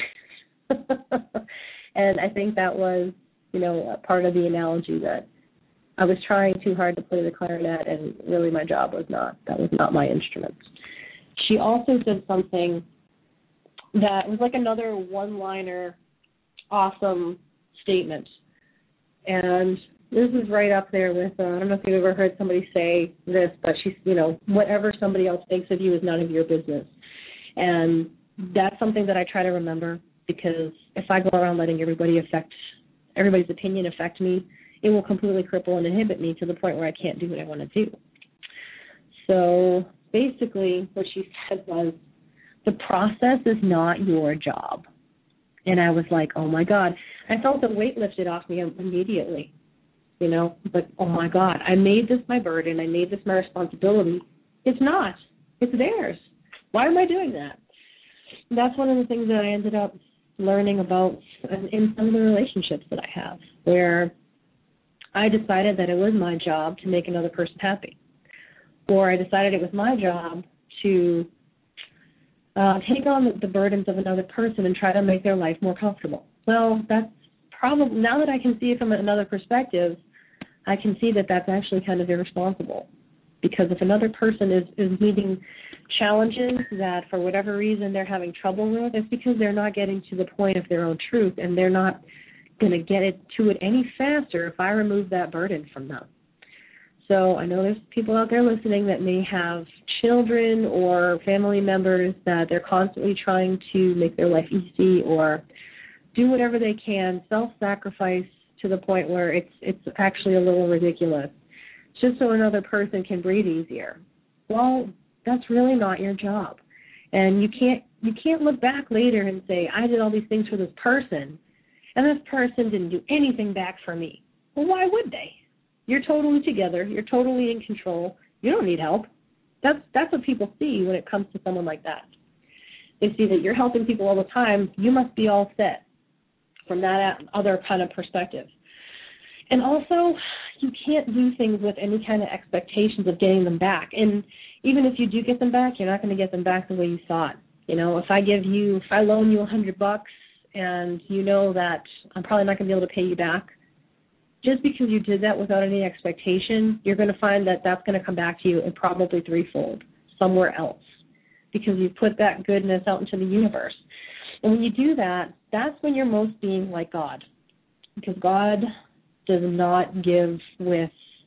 And I think that was, a part of the analogy that I was trying too hard to play the clarinet, and really my job was not. That was not my instrument. She also said something that was like another one-liner, awesome statement. And this is right up there with, I don't know if you've ever heard somebody say this, but she's, whatever somebody else thinks of you is none of your business. And that's something that I try to remember, because if I go around letting everybody's opinion affect me, it will completely cripple and inhibit me to the point where I can't do what I want to do. So basically what she said was, the process is not your job. And I was like, oh, my God. I felt the weight lifted off me immediately, But, oh, my God, I made this my burden. I made this my responsibility. It's not. It's theirs. Why am I doing that? And that's one of the things that I ended up learning about in some of the relationships that I have, where I decided that it was my job to make another person happy. Or I decided it was my job to take on the burdens of another person and try to make their life more comfortable. Well, that's probably, now that I can see it from another perspective, I can see that that's actually kind of irresponsible. Because if another person is meeting challenges that for whatever reason they're having trouble with, it's because they're not getting to the point of their own truth, and they're not going to get to it any faster if I remove that burden from them. So I know there's people out there listening that may have children or family members that they're constantly trying to make their life easy or do whatever they can, self-sacrifice to the point where it's actually a little ridiculous, just so another person can breathe easier. Well, that's really not your job. And you can't look back later and say, I did all these things for this person, and this person didn't do anything back for me. Well, why would they? You're totally together. You're totally in control. You don't need help. That's what people see when it comes to someone like that. They see that you're helping people all the time. You must be all set from that other kind of perspective. And also, you can't do things with any kind of expectations of getting them back. And even if you do get them back, you're not going to get them back the way you thought. If I loan you $100 and you know that I'm probably not going to be able to pay you back, just because you did that without any expectation, you're going to find that that's going to come back to you and probably threefold somewhere else because you've put that goodness out into the universe. And when you do that, that's when you're most being like God, because God does not give with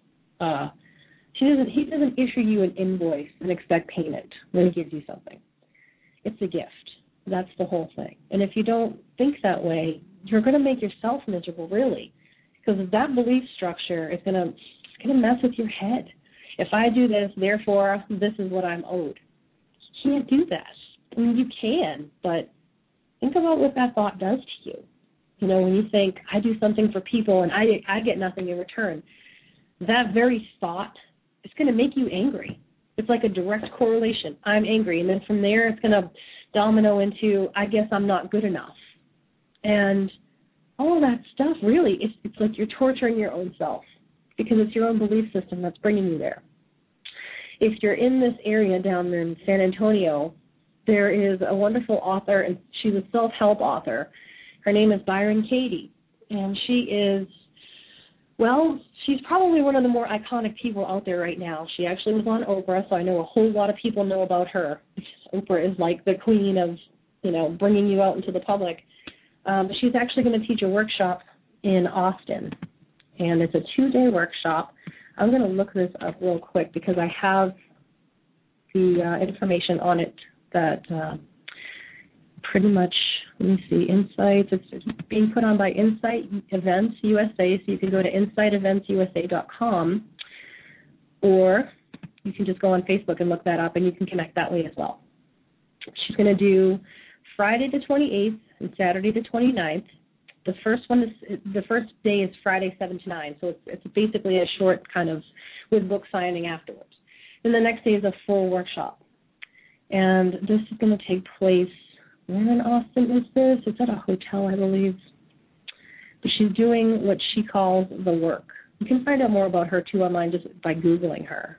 he doesn't issue you an invoice and expect payment when he gives you something. It's a gift. That's the whole thing. And if you don't think that way, you're going to make yourself miserable, really, because that belief structure is going to mess with your head. If I do this, therefore this is what I'm owed. You can't do that. I mean, you can, but think about what that thought does to you. You know, when you think, I do something for people and I get nothing in return, that very thought is going to make you angry. It's like a direct correlation. I'm angry. And then from there, it's going to domino into, I guess I'm not good enough. And all of that stuff, really, it's like you're torturing your own self because it's your own belief system that's bringing you there. If you're in this area down there in San Antonio, there is a wonderful author, and she's a self-help author. Her name is Byron Katie, and she is, well, she's probably one of the more iconic people out there right now. She actually was on Oprah, so I know a whole lot of people know about her. Oprah is like the queen of, you know, bringing you out into the public. She's actually going to teach a workshop in Austin, and it's a 2-day workshop. I'm going to look this up real quick because I have the information on it that pretty much, let me see, Insights. It's being put on by Insight Events USA, so you can go to insighteventsusa.com, or you can just go on Facebook and look that up, and you can connect that way as well. She's going to do Friday the 28th and Saturday the 29th. The first day is Friday 7 to 9, so it's basically a short kind of with book signing afterwards. Then the next day is a full workshop. And this is going to take place, where in Austin is this? It's at a hotel, I believe. But she's doing what she calls the work. You can find out more about her, too, online just by Googling her.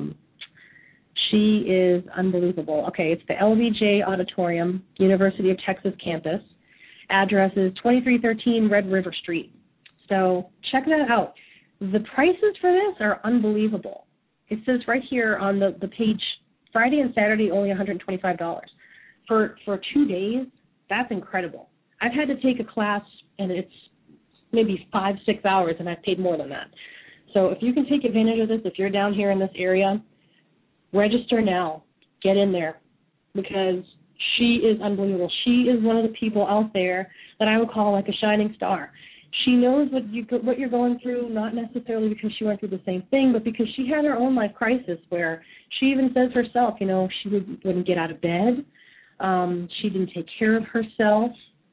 She is unbelievable. Okay, it's the LBJ Auditorium, University of Texas campus. Address is 2313 Red River Street. So check that out. The prices for this are unbelievable. It says right here on the page, Friday and Saturday, only $125. For 2 days, that's incredible. I've had to take a class, and it's maybe 5-6 hours, and I've paid more than that. So if you can take advantage of this, if you're down here in this area, register now. Get in there, because she is unbelievable. She is one of the people out there that I would call like a shining star. She knows what you're going through, not necessarily because she went through the same thing, but because she had her own life crisis where she even says herself, you know, she wouldn't get out of bed. She didn't take care of herself.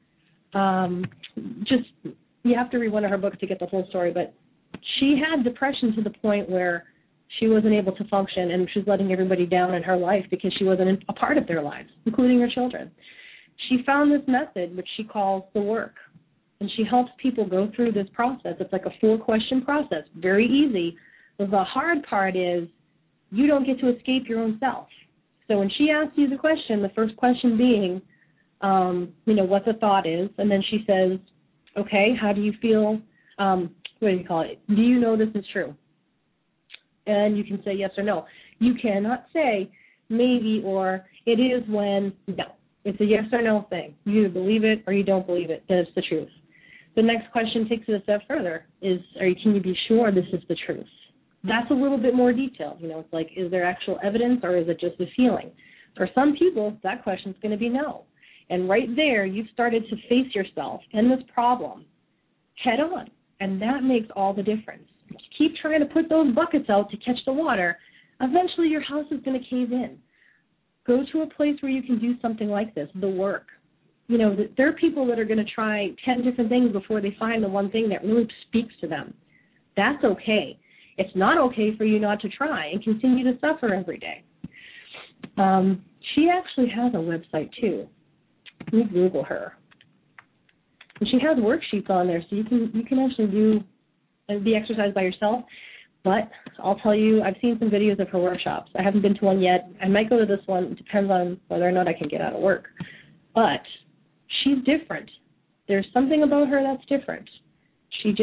You have to read one of her books to get the whole story, but she had depression to the point where she wasn't able to function, and she was letting everybody down in her life because she wasn't a part of their lives, including her children. She found this method, which she calls the work, and she helps people go through this process. It's like a 4-question process, very easy. But the hard part is you don't get to escape your own self. So when she asks you the question, the first question being, what the thought is, and then she says, okay, how do you feel? Do you know this is true? And you can say yes or no. You cannot say maybe or it is when, no. It's a yes or no thing. You either believe it or you don't believe it. That it's the truth. The next question takes it a step further. Can you be sure this is the truth? That's a little bit more detailed. It's like, is there actual evidence or is it just a feeling? For some people, that question is going to be no. And right there, you've started to face yourself and this problem head on. And that makes all the difference. If you keep trying to put those buckets out to catch the water, eventually your house is going to cave in. Go to a place where you can do something like this, the work. There are people that are going to try 10 different things before they find the one thing that really speaks to them. That's okay. It's not okay for you not to try and continue to suffer every day. She actually has a website, too. Let me Google her. And she has worksheets on there, so you can actually do the exercise by yourself. But I'll tell you, I've seen some videos of her workshops. I haven't been to one yet. I might go to this one. It depends on whether or not I can get out of work. But she's different. There's something about her that's different. She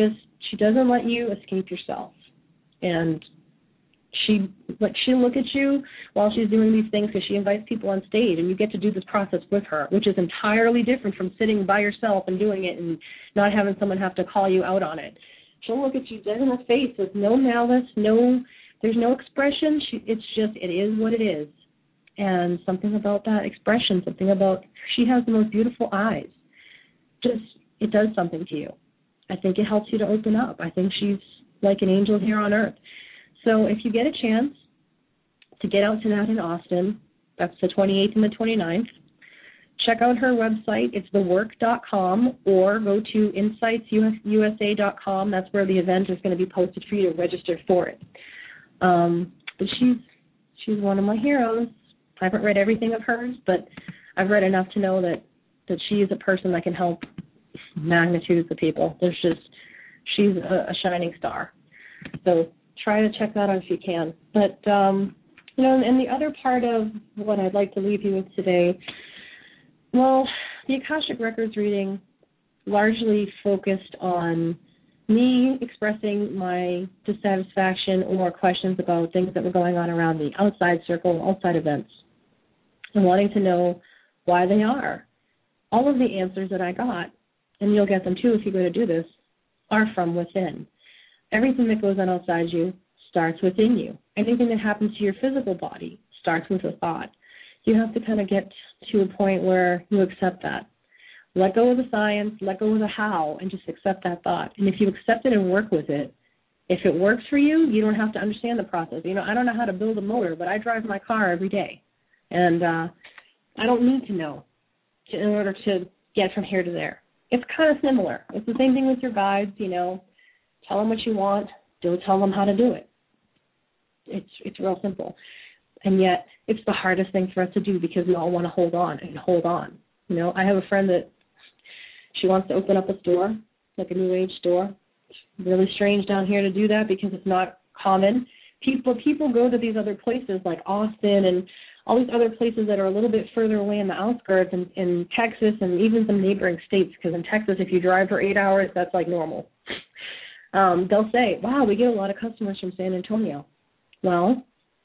She doesn't let you escape yourself. And she'll look at you while she's doing these things because she invites people on stage, and you get to do this process with her, which is entirely different from sitting by yourself and doing it and not having someone have to call you out on it. She'll look at you dead in the face with no malice, there's no expression. It is what it is. And something about that expression, she has the most beautiful eyes. It does something to you. I think it helps you to open up. I think she's like an angel here on earth. So if you get a chance to get out to that in Austin, that's the 28th and the 29th, check out her website. It's thework.com, or go to insightsusa.com. That's where the event is going to be posted for you to register for it. But she's one of my heroes. I haven't read everything of hers, but I've read enough to know that she is a person that can help magnitudes of people. She's a shining star. So try to check that out if you can. But, and the other part of what I'd like to leave you with today, well, the Akashic Records reading largely focused on me expressing my dissatisfaction or questions about things that were going on around me, outside circle, outside events, and wanting to know why they are. All of the answers that I got, and you'll get them too if you go to do this, are from within. Everything that goes on outside you starts within you. Anything that happens to your physical body starts with a thought. You have to kind of get to a point where you accept that. Let go of the science, let go of the how, and just accept that thought. And if you accept it and work with it, if it works for you, you don't have to understand the process. I don't know how to build a motor, but I drive my car every day. And I don't need to know in order to get from here to there. It's kind of similar. It's the same thing with your guides, Tell them what you want. Don't tell them how to do it. It's real simple. And yet it's the hardest thing for us to do because we all want to hold on. I have a friend that she wants to open up a store, like a New Age store. It's really strange down here to do that because it's not common. People go to these other places like Austin and all these other places that are a little bit further away in the outskirts in Texas and even some neighboring states, because in Texas, if you drive for 8 hours, that's like normal. They'll say, wow, we get a lot of customers from San Antonio. Well,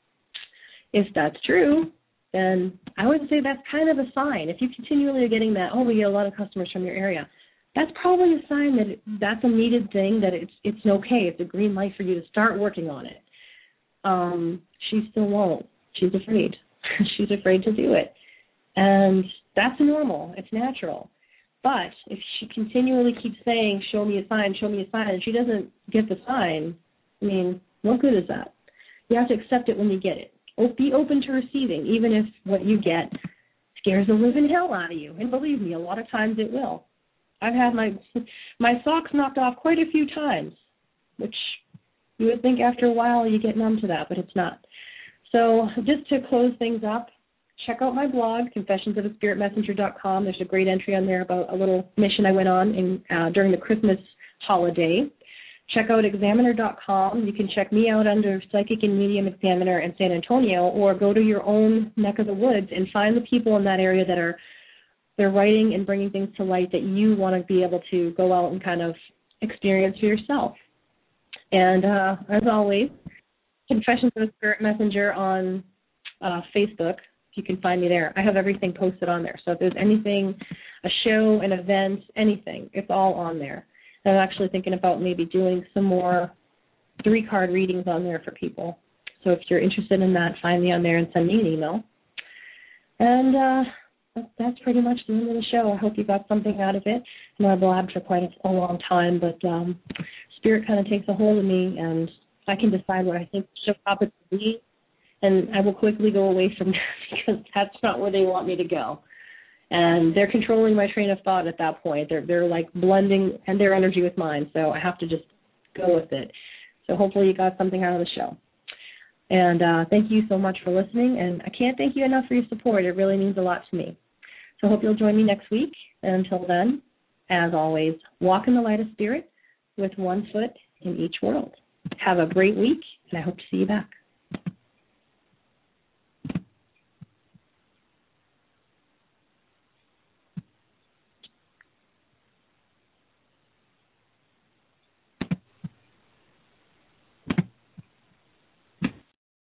if that's true, then I would say that's kind of a sign. If you continually are getting that, we get a lot of customers from your area, that's probably a sign that that's a needed thing, that it's okay. It's a green light for you to start working on it. She still won't. She's afraid. She's afraid to do it. And that's normal. It's natural. But if she continually keeps saying, show me a sign, and she doesn't get the sign, what good is that? You have to accept it when you get it. Be open to receiving, even if what you get scares the living hell out of you. And believe me, a lot of times it will. I've had my socks knocked off quite a few times, which you would think after a while you get numb to that, but it's not. So just to close things up, check out my blog, confessionsofaspiritmessenger.com. There's a great entry on there about a little mission I went on during the Christmas holiday. Check out examiner.com. You can check me out under Psychic and Medium Examiner in San Antonio, or go to your own neck of the woods and find the people in that area that they're writing and bringing things to light that you want to be able to go out and kind of experience for yourself. And as always, Confessions of a Spirit Messenger on Facebook. You can find me there. I have everything posted on there. So if there's anything, a show, an event, anything, it's all on there. And I'm actually thinking about maybe doing some more 3-card readings on there for people. So if you're interested in that, find me on there and send me an email. And that's pretty much the end of the show. I hope you got something out of it. I know I blabbed for quite a long time, but Spirit kind of takes a hold of me, and I can decide what I think the show topic will be. And I will quickly go away from there because that's not where they want me to go. And they're controlling my train of thought at that point. They're like blending and their energy with mine, so I have to just go with it. So hopefully you got something out of the show. And thank you so much for listening. And I can't thank you enough for your support. It really means a lot to me. So I hope you'll join me next week. And until then, as always, walk in the light of Spirit with one foot in each world. Have a great week, and I hope to see you back.